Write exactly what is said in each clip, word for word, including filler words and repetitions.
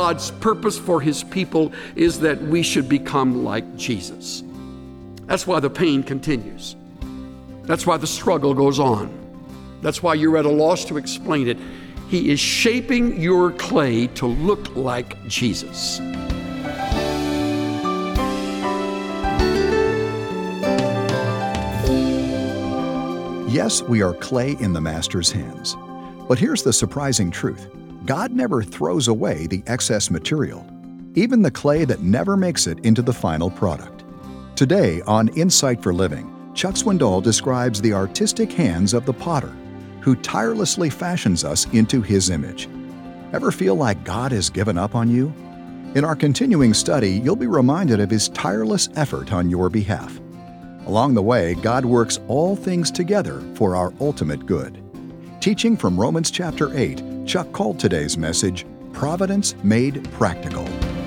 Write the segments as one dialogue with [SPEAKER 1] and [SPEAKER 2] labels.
[SPEAKER 1] God's purpose for his people is that we should become like Jesus. That's why the pain continues. That's why the struggle goes on. That's why you're at a loss to explain it. He is shaping your clay to look like Jesus.
[SPEAKER 2] Yes, we are clay in the Master's hands. But here's the surprising truth. God never throws away the excess material, even the clay that never makes it into the final product. Today on Insight for Living, Chuck Swindoll describes the artistic hands of the potter, who tirelessly fashions us into his image. Ever feel like God has given up on you? In our continuing study, you'll be reminded of his tireless effort on your behalf. Along the way, God works all things together for our ultimate good. Teaching from Romans chapter eight, Chuck called today's message, Providence Made Practical.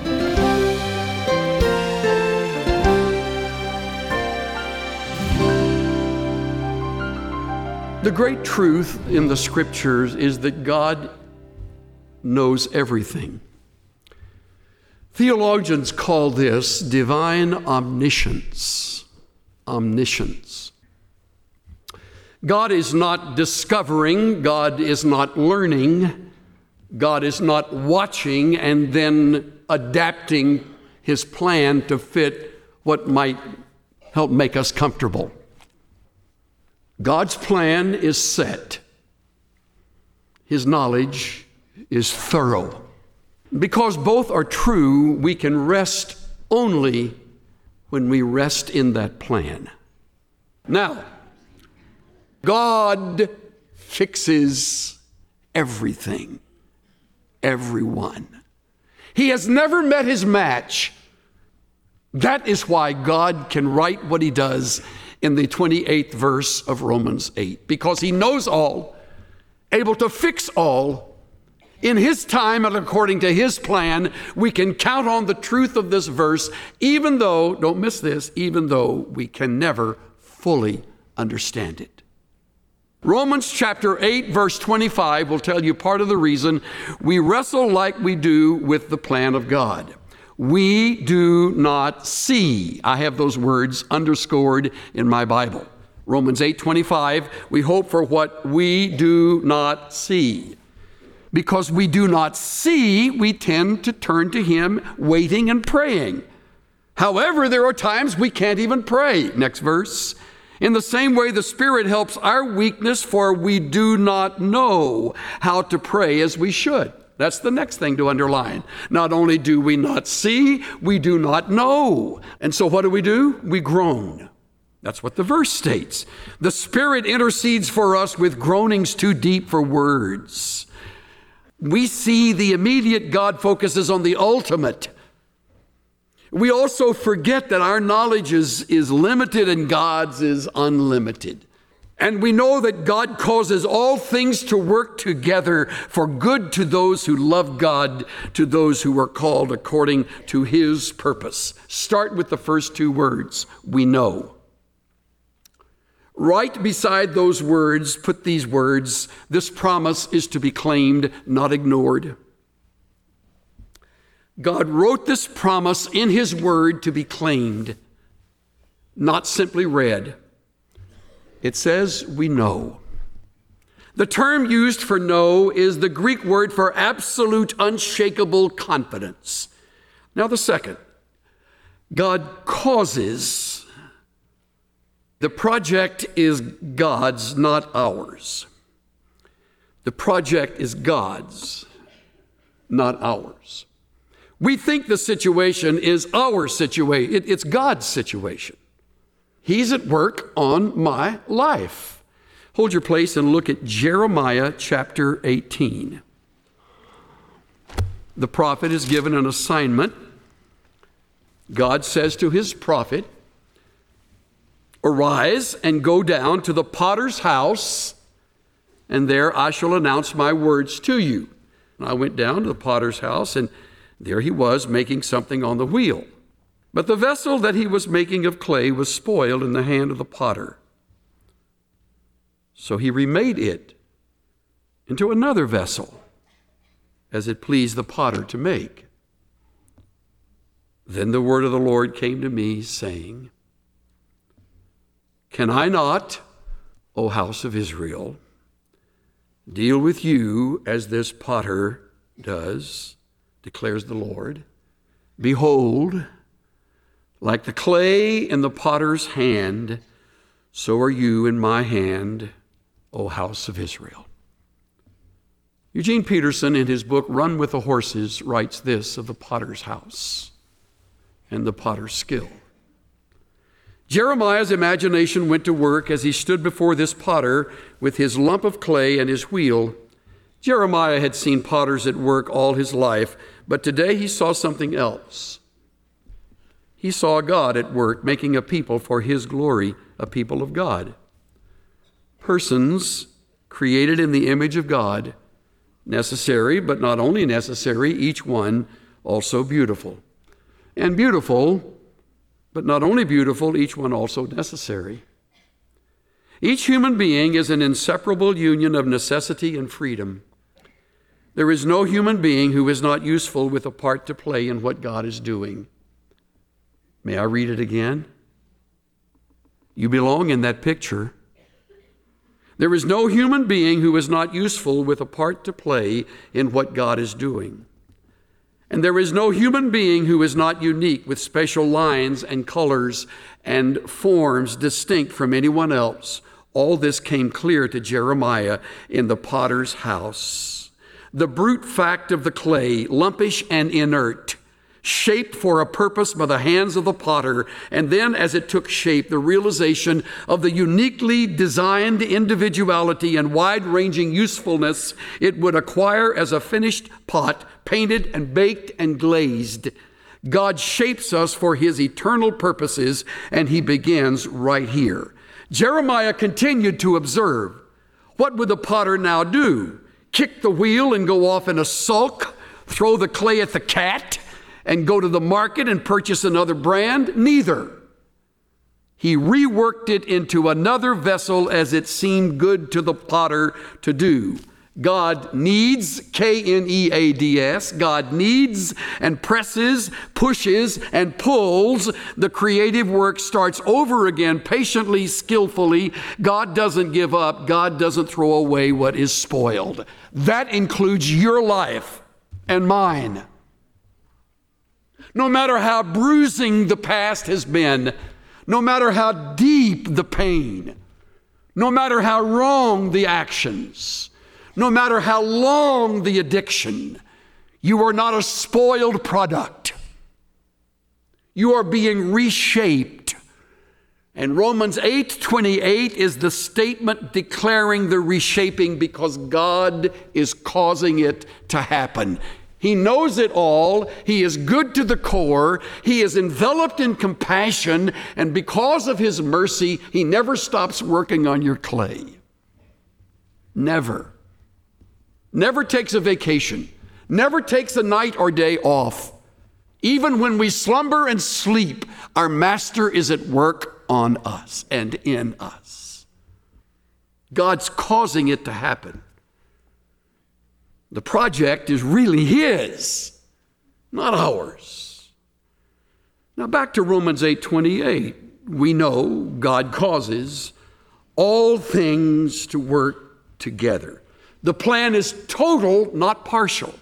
[SPEAKER 1] The great truth in the Scriptures is that God knows everything. Theologians call this divine omniscience. Omniscience. God is not discovering, God is not learning, God is not watching and then adapting his plan to fit what might help make us comfortable. God's plan is set. His knowledge is thorough. Because both are true, we can rest only when we rest in that plan. Now, God fixes everything, everyone. He has never met his match. That is why God can write what he does in the twenty-eighth verse of Romans eight, because he knows all, able to fix all. In his time and according to his plan, we can count on the truth of this verse, even though, don't miss this, even though we can never fully understand it. Romans chapter eight, verse twenty-five will tell you part of the reason we wrestle like we do with the plan of God. We do not see. I have those words underscored in my Bible. Romans eight twenty-five, we hope for what we do not see. Because we do not see, we tend to turn to him waiting and praying. However, there are times we can't even pray. Next verse. In the same way, the Spirit helps our weakness, for we do not know how to pray as we should. That's the next thing to underline. Not only do we not see, we do not know. And so what do we do? We groan. That's what the verse states. The Spirit intercedes for us with groanings too deep for words. We see the immediate, God focuses on the ultimate. We also forget that our knowledge is, is limited and God's is unlimited. And we know that God causes all things to work together for good to those who love God, to those who are called according to his purpose. Start with the first two words, we know. Right beside those words, put these words, this promise is to be claimed, not ignored. God wrote this promise in his word to be claimed, not simply read. It says, we know. The term used for know is the Greek word for absolute, unshakable confidence. Now the second, God causes. The project is God's, not ours. The project is God's, not ours. We think the situation is our situation. It, it's God's situation. He's at work on my life. Hold your place and look at Jeremiah chapter eighteen. The prophet is given an assignment. God says to his prophet, arise and go down to the potter's house, and there I shall announce my words to you. And I went down to the potter's house, and there he was making something on the wheel. But the vessel that he was making of clay was spoiled in the hand of the potter. So he remade it into another vessel, as it pleased the potter to make. Then the word of the Lord came to me, saying, Can I not, O house of Israel, deal with you as this potter does, declares the Lord? Behold, like the clay in the potter's hand, so are you in my hand, O house of Israel. Eugene Peterson, in his book Run with the Horses, writes this of the potter's house and the potter's skill. Jeremiah's imagination went to work as he stood before this potter with his lump of clay and his wheel. Jeremiah had seen potters at work all his life, but today he saw something else. He saw God at work, making a people for his glory, a people of God. Persons created in the image of God, necessary, but not only necessary, each one also beautiful. And beautiful, but not only beautiful, each one also necessary. Each human being is an inseparable union of necessity and freedom. There is no human being who is not useful with a part to play in what God is doing. May I read it again? You belong in that picture. There is no human being who is not useful with a part to play in what God is doing. And there is no human being who is not unique with special lines and colors and forms distinct from anyone else. All this came clear to Jeremiah in the potter's house. The brute fact of the clay, lumpish and inert, shaped for a purpose by the hands of the potter, and then as it took shape, the realization of the uniquely designed individuality and wide-ranging usefulness it would acquire as a finished pot, painted and baked and glazed. God shapes us for his eternal purposes, and he begins right here. Jeremiah continued to observe. What would the potter now do? Kick the wheel and go off in a sulk? Throw the clay at the cat? And go to the market and purchase another brand? Neither. He reworked it into another vessel as it seemed good to the potter to do. God needs, K N E A D S, God needs and presses, pushes and pulls. The creative work starts over again, patiently, skillfully. God doesn't give up. God doesn't throw away what is spoiled. That includes your life and mine. No matter how bruising the past has been, no matter how deep the pain, no matter how wrong the actions, no matter how long the addiction, you are not a spoiled product. You are being reshaped. And Romans eight twenty-eight is the statement declaring the reshaping because God is causing it to happen. He knows it all. He is good to the core. He is enveloped in compassion. And because of his mercy, he never stops working on your clay. Never. Never takes a vacation. Never takes a night or day off. Even when we slumber and sleep, our master is at work on us and in us. God's causing it to happen. The project is really his, not ours. Now back to Romans eight twenty-eight. We know God causes all things to work together. The plan is total, not partial.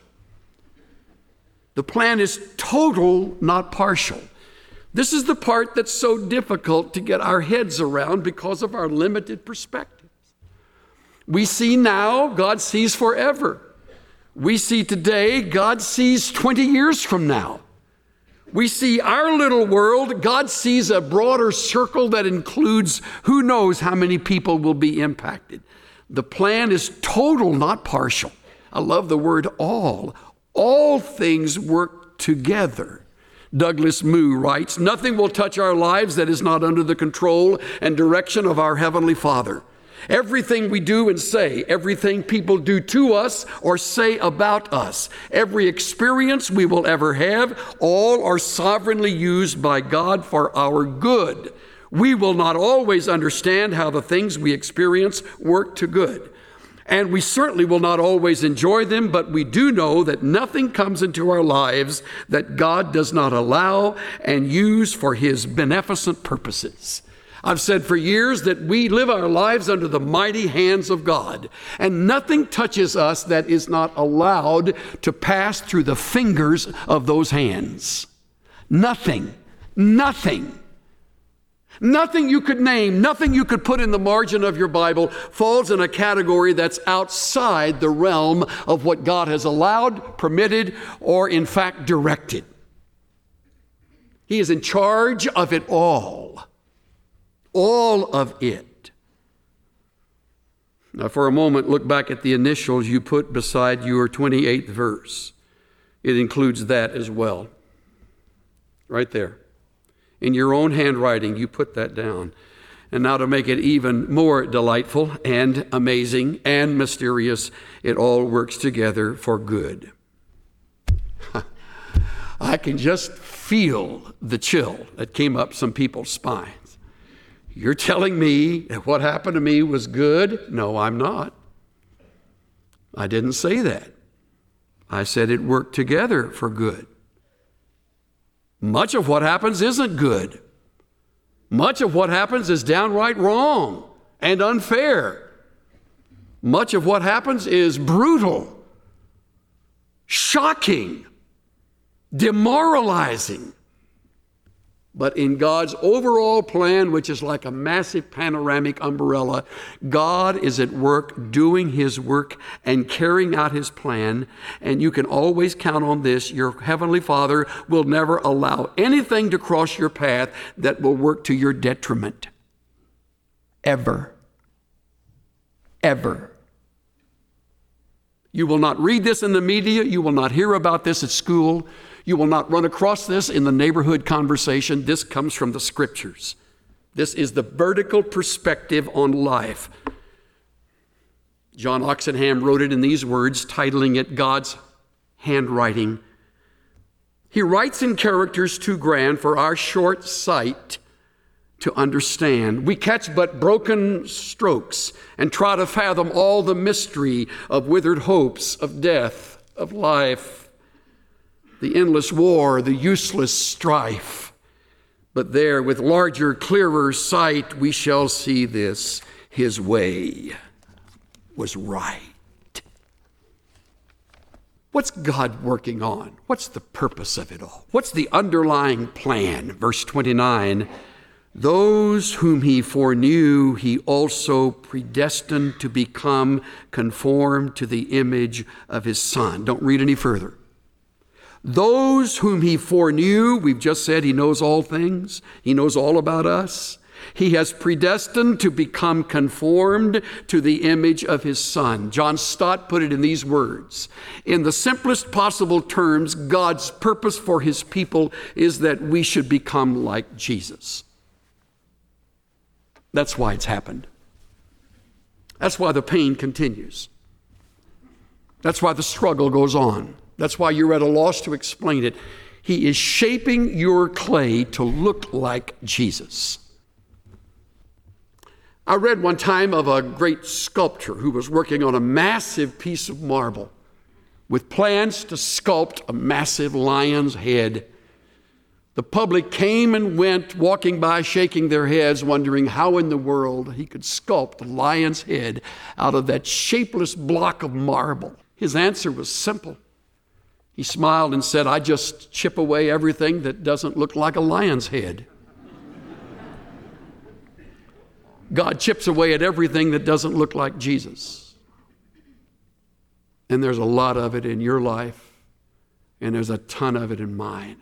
[SPEAKER 1] The plan is total, not partial. This is the part that's so difficult to get our heads around because of our limited perspectives. We see now, God sees forever. We see today, God sees twenty years from now. We see our little world, God sees a broader circle that includes who knows how many people will be impacted. The plan is total, not partial. I love the word all. All things work together. Douglas Moo writes, nothing will touch our lives that is not under the control and direction of our Heavenly Father. Everything we do and say, everything people do to us or say about us, every experience we will ever have, all are sovereignly used by God for our good. We will not always understand how the things we experience work to good. And we certainly will not always enjoy them, but we do know that nothing comes into our lives that God does not allow and use for his beneficent purposes. I've said for years that we live our lives under the mighty hands of God, and nothing touches us that is not allowed to pass through the fingers of those hands. Nothing, nothing. Nothing you could name, nothing you could put in the margin of your Bible falls in a category that's outside the realm of what God has allowed, permitted, or in fact directed. He is in charge of it all. All of it. Now for a moment, look back at the initials you put beside your twenty-eighth verse. It includes that as well. Right there. In your own handwriting, you put that down. And now to make it even more delightful and amazing and mysterious, it all works together for good. I can just feel the chill that came up some people's spines. You're telling me that what happened to me was good? No, I'm not. I didn't say that. I said it worked together for good. Much of what happens isn't good. Much of what happens is downright wrong and unfair. Much of what happens is brutal, shocking, demoralizing. But in God's overall plan, which is like a massive panoramic umbrella, God is at work doing his work and carrying out his plan. And you can always count on this. Your Heavenly Father will never allow anything to cross your path that will work to your detriment. Ever. Ever. You will not read this in the media. You will not hear about this at school. You will not run across this in the neighborhood conversation. This comes from the scriptures. This is the vertical perspective on life. John Oxenham wrote it in these words, titling it God's Handwriting. He writes in characters too grand for our short sight to understand. We catch but broken strokes and try to fathom all the mystery of withered hopes, of death, of life, the endless war, the useless strife. But there, with larger, clearer sight, we shall see this. His way was right. What's God working on? What's the purpose of it all? What's the underlying plan? Verse twenty-nine, those whom he foreknew, he also predestined to become conformed to the image of his Son. Don't read any further. Those whom he foreknew, we've just said he knows all things. He knows all about us. He has predestined to become conformed to the image of his Son. John Stott put it in these words. In the simplest possible terms, God's purpose for his people is that we should become like Jesus. That's why it's happened. That's why the pain continues. That's why the struggle goes on. That's why you're at a loss to explain it. He is shaping your clay to look like Jesus. I read one time of a great sculptor who was working on a massive piece of marble with plans to sculpt a massive lion's head. The public came and went, walking by, shaking their heads, wondering how in the world he could sculpt a lion's head out of that shapeless block of marble. His answer was simple. He smiled and said, I just chip away everything that doesn't look like a lion's head. God chips away at everything that doesn't look like Jesus. And there's a lot of it in your life, and there's a ton of it in mine.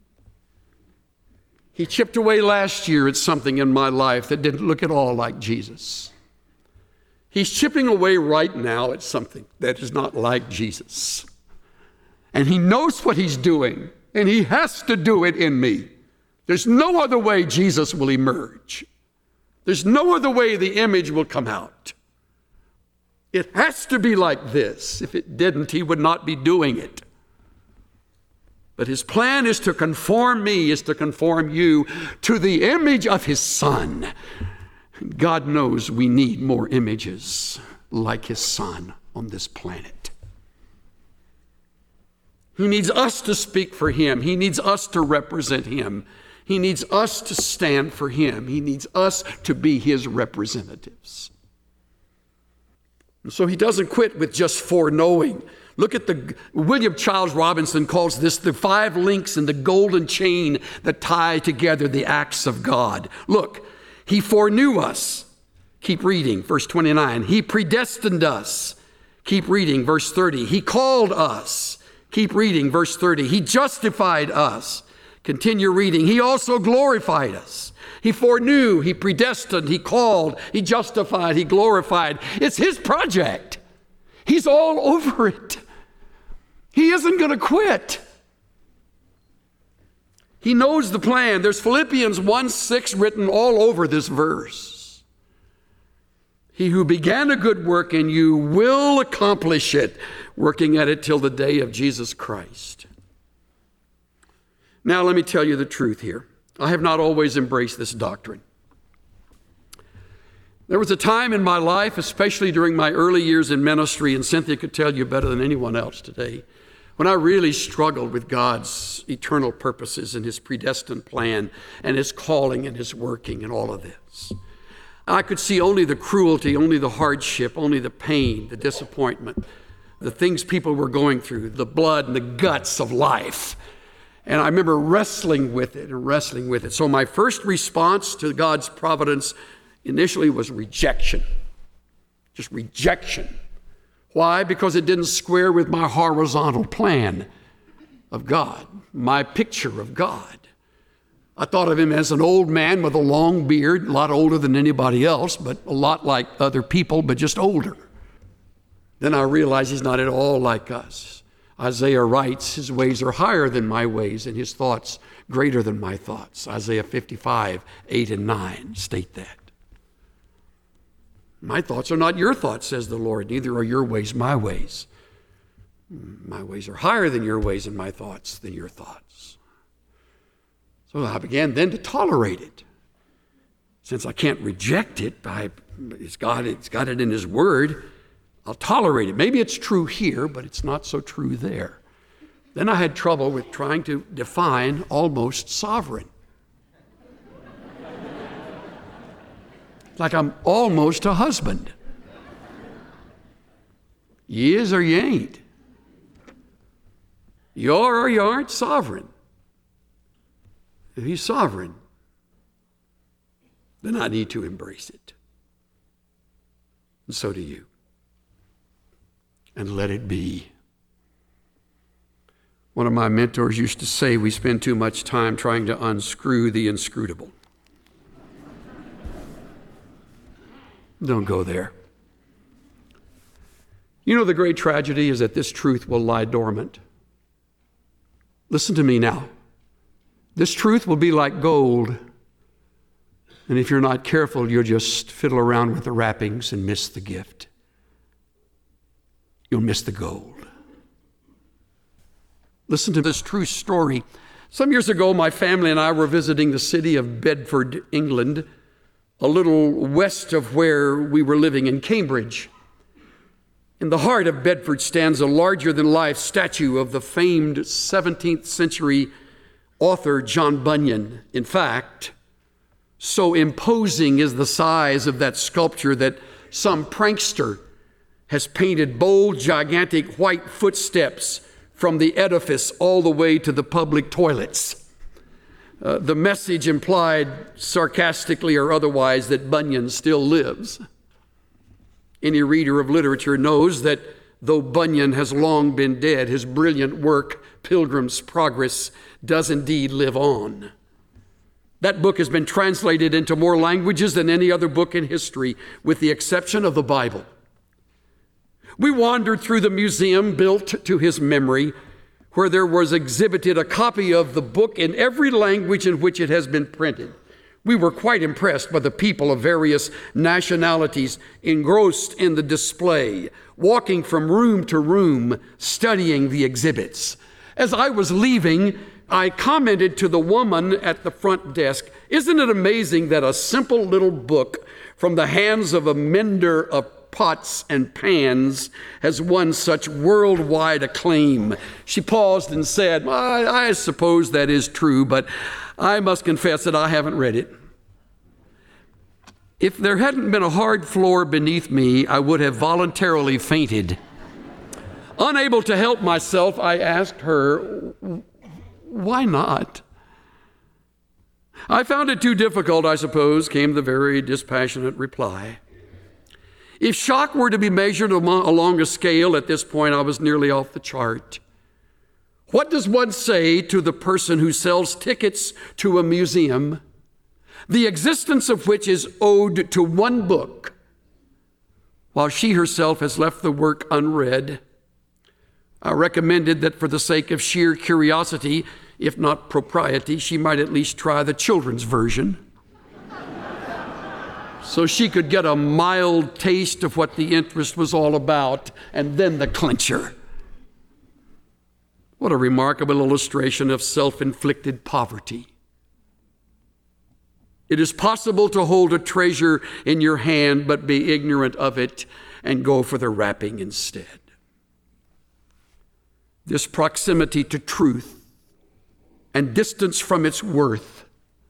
[SPEAKER 1] He chipped away last year at something in my life that didn't look at all like Jesus. He's chipping away right now at something that is not like Jesus. And he knows what he's doing, and he has to do it in me. There's no other way Jesus will emerge. There's no other way the image will come out. It has to be like this. If it didn't, he would not be doing it. But his plan is to conform me, is to conform you to the image of his Son. God knows we need more images like his Son on this planet. He needs us to speak for him. He needs us to represent him. He needs us to stand for him. He needs us to be his representatives. And so he doesn't quit with just foreknowing. Look at the, William Charles Robinson calls this the five links in the golden chain that tie together the acts of God. Look, he foreknew us. Keep reading, verse twenty-nine. He predestined us. Keep reading, verse thirty. He called us. Keep reading, verse thirty. He justified us. Continue reading. He also glorified us. He foreknew, he predestined, he called, he justified, he glorified. It's his project. He's all over it. He isn't going to quit. He knows the plan. There's Philippians one six written all over this verse. He who began a good work in you will accomplish it, working at it till the day of Jesus Christ. Now let me tell you the truth here. I have not always embraced this doctrine. There was a time in my life, especially during my early years in ministry, and Cynthia could tell you better than anyone else today, when I really struggled with God's eternal purposes and his predestined plan and his calling and his working and all of this. I could see only the cruelty, only the hardship, only the pain, the disappointment, the things people were going through, the blood and the guts of life. And I remember wrestling with it and wrestling with it. So my first response to God's providence initially was rejection. Just rejection. Why? Because it didn't square with my horizontal plan of God, my picture of God. I thought of him as an old man with a long beard, a lot older than anybody else, but a lot like other people, but just older. Then I realized he's not at all like us. Isaiah writes, his ways are higher than my ways, and his thoughts greater than my thoughts. Isaiah fifty-five, eight and nine state that. My thoughts are not your thoughts, says the Lord. Neither are your ways my ways. My ways are higher than your ways, and my thoughts than your thoughts. So I began then to tolerate it. Since I can't reject it, by, it's, got, it's got it in his word, I'll tolerate it. Maybe it's true here, but it's not so true there. Then I had trouble with trying to define almost sovereign. Like I'm almost a husband. You is or you ain't. You are or you aren't sovereign. If he's sovereign, then I need to embrace it. And so do you. And let it be. One of my mentors used to say we spend too much time trying to unscrew the inscrutable. Don't go there. You know, the great tragedy is that this truth will lie dormant. Listen to me now. This truth will be like gold. And if you're not careful, you'll just fiddle around with the wrappings and miss the gift. You'll miss the gold. Listen to this true story. Some years ago, my family and I were visiting the city of Bedford, England, a little west of where we were living in Cambridge. In the heart of Bedford stands a larger-than-life statue of the famed seventeenth century author John Bunyan. In fact, so imposing is the size of that sculpture that some prankster has painted bold, gigantic white footsteps from the edifice all the way to the public toilets. Uh, the message implied sarcastically or otherwise that Bunyan still lives. Any reader of literature knows that though Bunyan has long been dead, his brilliant work, Pilgrim's Progress, does indeed live on. That book has been translated into more languages than any other book in history, with the exception of the Bible. We wandered through the museum built to his memory, where there was exhibited a copy of the book in every language in which it has been printed. We were quite impressed by the people of various nationalities engrossed in the display, walking from room to room, studying the exhibits. As I was leaving, I commented to the woman at the front desk, "Isn't it amazing that a simple little book from the hands of a mender of Pots and Pans has won such worldwide acclaim. She paused and said, I, I suppose that is true, but I must confess that I haven't read it. If there hadn't been a hard floor beneath me, I would have voluntarily fainted. Unable to help myself, I asked her, why not? I found it too difficult, I suppose, came the very dispassionate reply. If shock were to be measured along a scale, at this point I was nearly off the chart. What does one say to the person who sells tickets to a museum, the existence of which is owed to one book, while she herself has left the work unread? I recommended that for the sake of sheer curiosity, if not propriety, she might at least try the children's version, so she could get a mild taste of what the interest was all about, and then the clincher. What a remarkable illustration of self-inflicted poverty. It is possible to hold a treasure in your hand but be ignorant of it and go for the wrapping instead. This proximity to truth and distance from its worth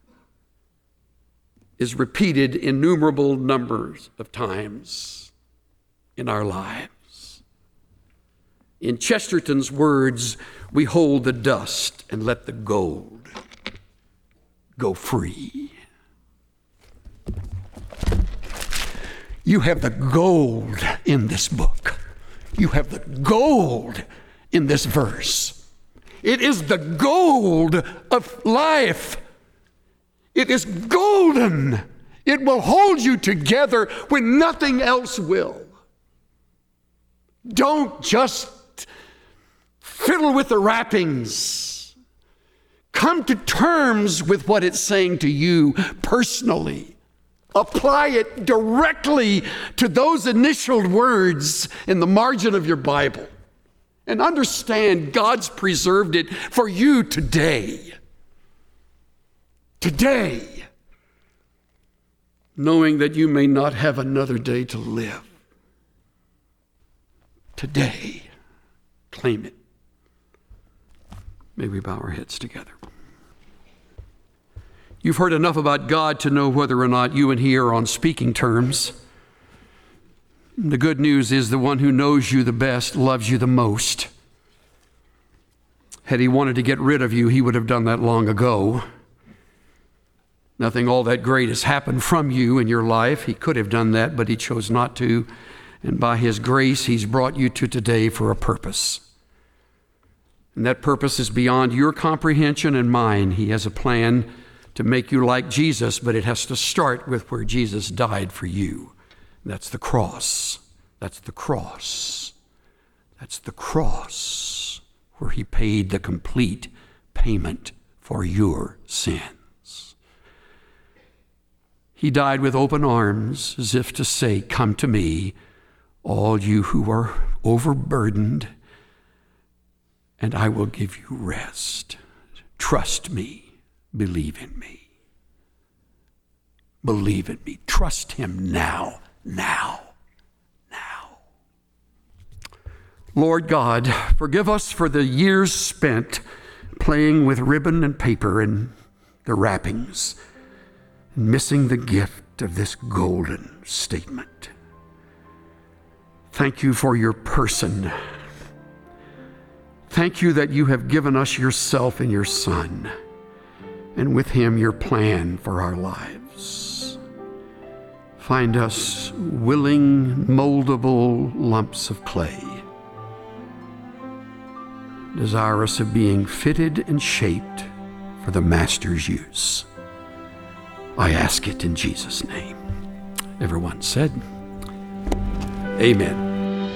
[SPEAKER 1] is repeated innumerable numbers of times in our lives. In Chesterton's words, we hold the dust and let the gold go free. You have the gold in this book. You have the gold in this verse. It is the gold of life. It is golden. It will hold you together when nothing else will. Don't just fiddle with the wrappings. Come to terms with what it's saying to you personally. Apply it directly to those initial words in the margin of your Bible. And understand God's preserved it for you today. Today. Knowing that you may not have another day to live. Today. Claim it. May we bow our heads together. You've heard enough about God to know whether or not you and He are on speaking terms. The good news is the one who knows you the best loves you the most. Had He wanted to get rid of you, He would have done that long ago. Nothing all that great has happened from you in your life. He could have done that, but He chose not to. And by His grace, He's brought you to today for a purpose. And that purpose is beyond your comprehension and mine. He has a plan to make you like Jesus, but it has to start with where Jesus died for you. That's the cross. That's the cross. That's the cross where He paid the complete payment for your sins. He died with open arms as if to say, come to me, all you who are overburdened, and I will give you rest. Trust me. Believe in me. Believe in me. Trust Him now. Now, now. Lord God, forgive us for the years spent playing with ribbon and paper and the wrappings, and missing the gift of this golden statement. Thank you for your person. Thank you that you have given us yourself and your Son, and with Him your plan for our lives. Find us willing, moldable lumps of clay, desirous of being fitted and shaped for the Master's use. I ask it in Jesus' name. Everyone said, Amen.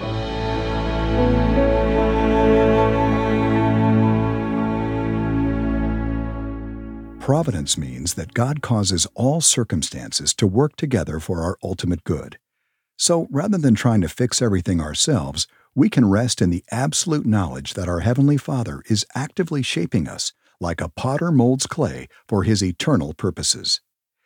[SPEAKER 2] Providence means that God causes all circumstances to work together for our ultimate good. So rather than trying to fix everything ourselves, we can rest in the absolute knowledge that our Heavenly Father is actively shaping us like a potter molds clay for His eternal purposes.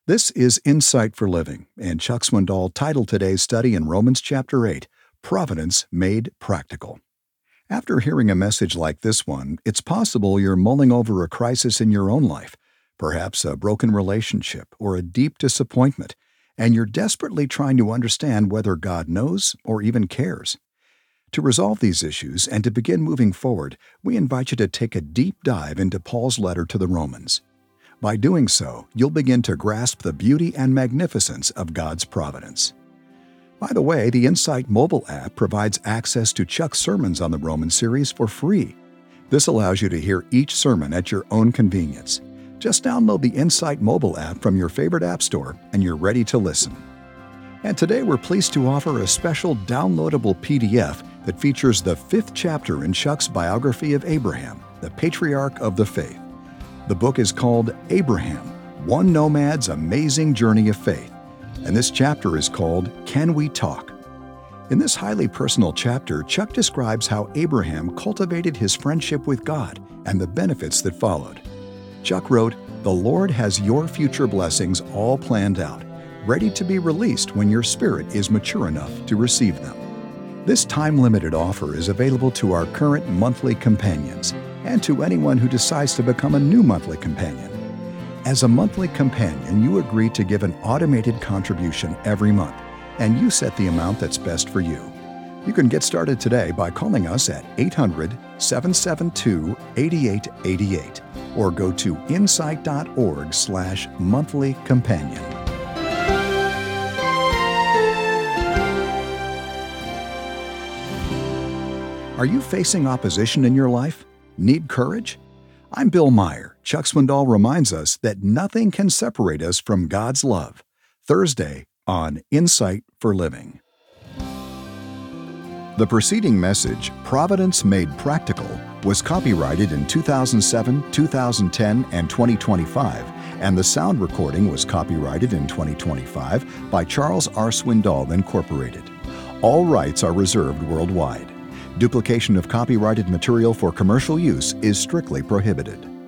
[SPEAKER 2] This is Insight for Living, and Chuck Swindoll titled today's study in Romans chapter eight, Providence Made Practical. After hearing a message like this one, it's possible you're mulling over a crisis in your own life, perhaps a broken relationship or a deep disappointment, and you're desperately trying to understand whether God knows or even cares. To resolve these issues and to begin moving forward, we invite you to take a deep dive into Paul's letter to the Romans. By doing so, you'll begin to grasp the beauty and magnificence of God's providence. By the way, the Insight mobile app provides access to Chuck's sermons on the Roman series for free. This allows you to hear each sermon at your own convenience. Just download the Insight mobile app from your favorite app store and you're ready to listen. And today we're pleased to offer a special downloadable P D F that features the fifth chapter in Chuck's biography of Abraham, the patriarch of the faith. The book is called Abraham, One Nomad's Amazing Journey of Faith, and this chapter is called Can We Talk? In this highly personal chapter, Chuck describes how Abraham cultivated his friendship with God and the benefits that followed. Chuck wrote, "The Lord has your future blessings all planned out, ready to be released when your spirit is mature enough to receive them." This time-limited offer is available to our current monthly companions and to anyone who decides to become a new monthly companion. As a monthly companion, you agree to give an automated contribution every month, and you set the amount that's best for you. You can get started today by calling us at eight hundred, seven seven two, eight eight eight eight or go to insight.org slash monthly companion. Are you facing opposition in your life? Need courage? I'm Bill Meyer. Chuck Swindoll reminds us that nothing can separate us from God's love. Thursday on Insight for Living. The preceding message, Providence Made Practical, was copyrighted in two thousand seven, two thousand ten, and twenty twenty-five, and the sound recording was copyrighted in twenty twenty-five by Charles R. Swindoll, Incorporated. All rights are reserved worldwide. Duplication of copyrighted material for commercial use is strictly prohibited.